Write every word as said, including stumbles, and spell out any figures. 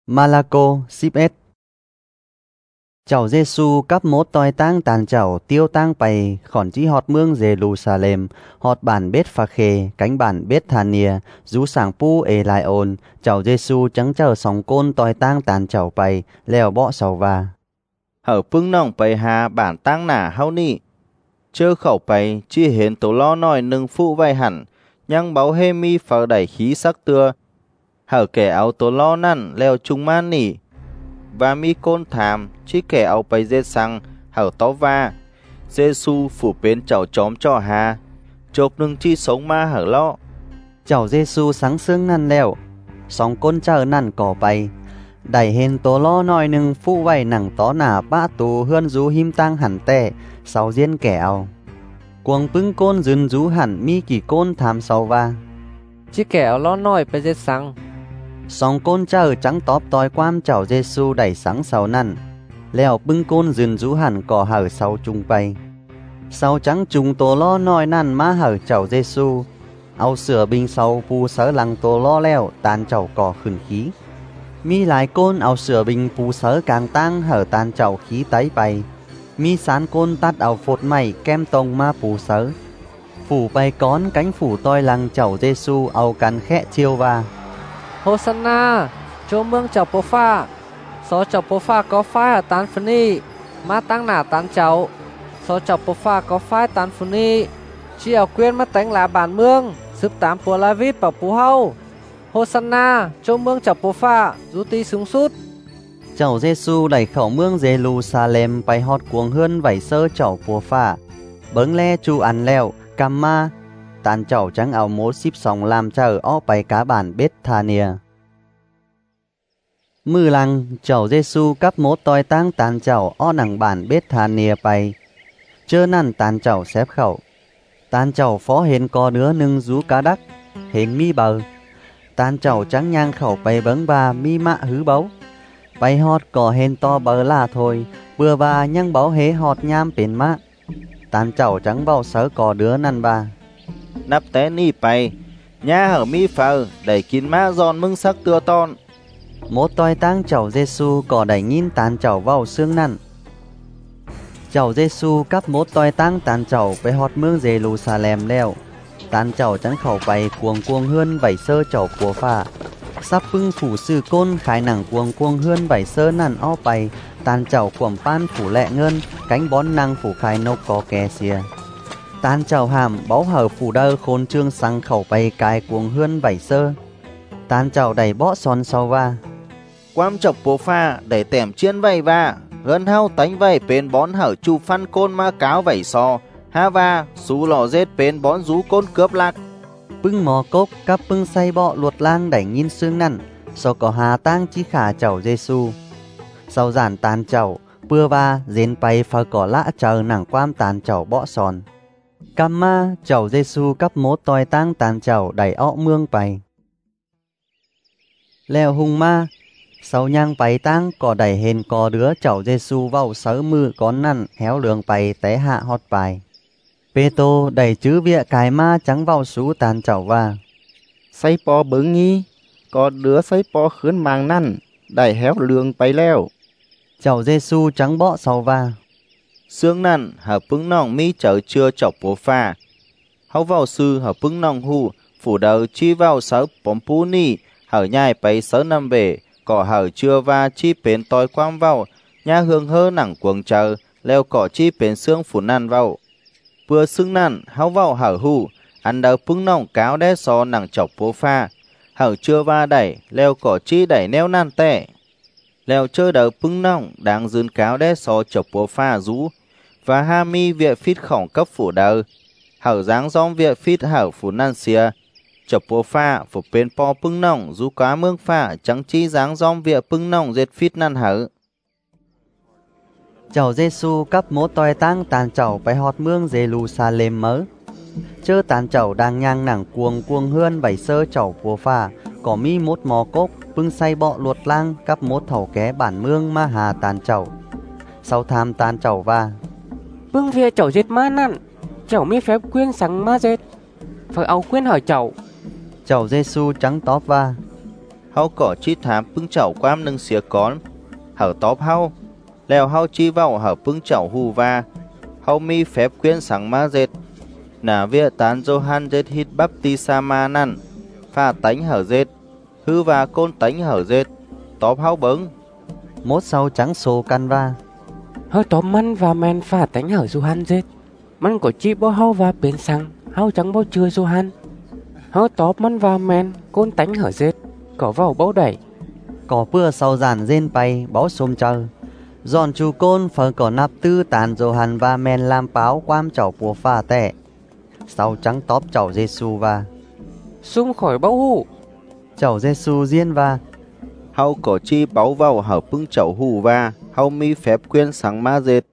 Malaco xíp ết Chào Giê-xu cắp mốt toi tang tàn chảo tiêu tang bày khỏn chí họt mương Giê-lu-sa-lem họt bản bết pha khê cánh bản bết thà nia rú sảng pu ê lại ồn chào Giê-xu trắng chờ sòng côn toi tang tàn chảo bày leo bọ sầu va hở pưng nòng bày hà bản tang nả hao nị chơ khẩu bày chi hiến tổ lo nòi nâng phụ vai hẳn nhăng báo hê mi phở đẩy khí sắc tưa hở kẻ áo tổ lo năn leo chung man nỉ và mi côn thàm chi kẻ áo bày dê sang hở tó va Giê-xu phủ bến chảo chóm cho hà chộp nâng chi sống ma hở lo chào Giê-xu sáng sương năn leo sòng côn chờ năn cỏ bày đẩy hên tổ lo nòi nâng phụ vai nặng tó nả ba tù hươn rú him tang hẳn tè sau diên kẻ áo cuồng pưng côn dừng rú hẳn mi kỳ côn thàm sau va chi kẻ áo lo nòi bày dê sang song côn chờ trắng tóp toi quam chào Giê-xu đẩy sáng sau năn leo bưng côn dừng rú hẳn cỏ hở sau trung bay sau trắng trùng tổ lo nòi năn má hở chào Giê-xu áo sửa bình sau pu sớ lăng tổ lo leo tàn chảo cỏ khửn khí mi lại côn áo sửa bình pu sớ càng tăng hở tàn chảo khí tái bay mi sán côn tắt áo phột mày kem tông ma pu sớ phủ bay cón cánh phủ toi lăng chào Giê-xu áo cắn khẽ chiêu va Hosanna chỗ mương chào bố pha số chào bố pha có phái ở tán phân y má tăng nả tán cháu số chào bố pha có phái tán phân y chỉ ở quyên mắt tánh là bản mương giúp tám bùa la vít bảo bố hâu Hosanna chỗ mương chào bố pha rú tí súng sút chào Giê-xu đẩy khẩu mương Giê-lu-sa-lem bay hót cuồng hơn vảy sơ chảo bùa pha bấng le chu ăn leo cam ma tàn chảo trắng áo mố xíp sòng làm chờ ó bay cá bản bết thà nia mư lăng chảo Giê-xu cắp mố toi tang tàn chảo ó nặng bản bết thà nia bay chơ năn tàn chảo xếp khẩu tàn chảo phó hên co đứa nâng rú cá đắc hên mi bờ tàn chảo trắng nhang khẩu bay bấng ba mi mạ hứ báu bay hót cỏ hên to bờ là thôi bừa ba nhang báo hế hót nham bền mạ tàn chảo trắng bao sớ cỏ đứa năn ba nắp té ni bay nha hở mi phờ đẩy kín má giòn mưng sắc tưa ton mốt toi tang chào Giê-xu cỏ đẩy nhìn tàn chảo vào xương năn chào Giê-xu cắp mốt toi tang tàn chảo với hót mương Giê-lu-sa-lem leo tàn chảo trắng khẩu bay cuồng cuồng hơn vảy sơ chảo của phà sắp pưng phủ sư côn khái nặng cuồng cuồng hơn vảy sơ năn ó bay tàn chảo quẩm pan phủ lẹ ngân cánh bón năng phủ khai nâu có kè xìa tàn chảo hàm báu hở phủ đơ khôn trương sang khẩu bay cài cuồng hơn vảy sơ tàn chảo đầy bõ son sau va quam chọc bố pha để tẻm chiên vầy va gần hao tánh vầy bến bón hở chu phân côn ma cáo vầy so ha va xú lò rết bến bón rú côn cướp lạc pưng mò cốc cắp pưng say bọ luột lang đẩy nhìn xương năn sau có hà tang chi khả chảo Giê-xu sau giản tàn chảo bưa va dên bay phá cỏ lã chờ nặng quam tàn chảo bọ son cam ma chảo Giê-xu cắp mốt toi tang tàn chảo đẩy ọ mương bay leo hung ma sau nhang bay tang cỏ đẩy hên cỏ đứa chảo Giê-xu vào sớ mư con năn héo lường bay té hạ hót bài Pê-tô đẩy chữ vịa cái ma trắng vào sú tàn chảo va say po bướng nghi có đứa say po khướn màng năn đẩy héo lường bay leo chảo Giê-xu trắng bọ sau va xương năn hở pưng nòng mi chở chưa chọc bố pha hấu vào sư hở pưng nòng hù phủ đầu chi vào sớ bóng pu ni hở nhai bay sớ năm về cỏ hở chưa va chi bến toi quam vào nha hương hơ nặng cuồng chờ leo cỏ chi bến xương phủ năn vào vừa xương năn hấu vào hở hù ăn đầu pưng nòng cáo đé so nặng chọc bố pha hở chưa va đẩy leo cỏ chi đẩy neo nan tẻ leo chơi đầu pưng nòng đang dươn cáo đé so chọc bố pha rú và ha mi viện phít khổng cấp phủ đầu hở dáng gióm viện phít hở phủ năn xìa chọc bố pha phủ bên po pưng nòng rú cá mương pha trắng chi dáng gióm viện pưng nòng dệt phít năn hở chảo Giê-xu cắp mốt toi tang tàn chảo bay hót mương Giê-lu-sa-lem mớ chơ tàn chảo đang nhang nặng cuồng cuồng hơn vảy sơ chảo của phà có mi mốt mò cốc pưng say bọ luột lang cắp mốt thầu ké bản mương ma hà tàn chảo sau tham tàn chảo va bưng về chảo dệt ma nặn chảo mi phép quyên sáng ma dệt phải áo quyên hỏi chảo chảo Giê-xu trắng tóp va hau có chi thám pưng chậu quam nâng xía con hở tóp hau leo hau chi vào hở pưng chậu hù va hau mi phép quyến sáng ma dệt nà vía tán Johan dệt hít bắp ti sa ma năn pha tánh hở dệt hư và côn tánh hở dệt tóp hau bứng mốt sau trắng xô căn va hơi tóm măn và men pha tánh hở Johan dệt măn của chi bó hau và biến sang hau trắng bao chưa Johan hơi tóp măn và men côn tánh hở dệt có vào bấu đẩy có bữa sau giản rên bay báo xôm chờ giòn chú côn phở có nắp tư tàn Johan và men làm báo quam chậu bùa pha tệ sau trắng tóp chậu Giêsu va xung khỏi bão hụ chậu Giêsu riêng va hau có chi báo vào hở pưng chậu hù va hau mi phép quyến sáng ma dệt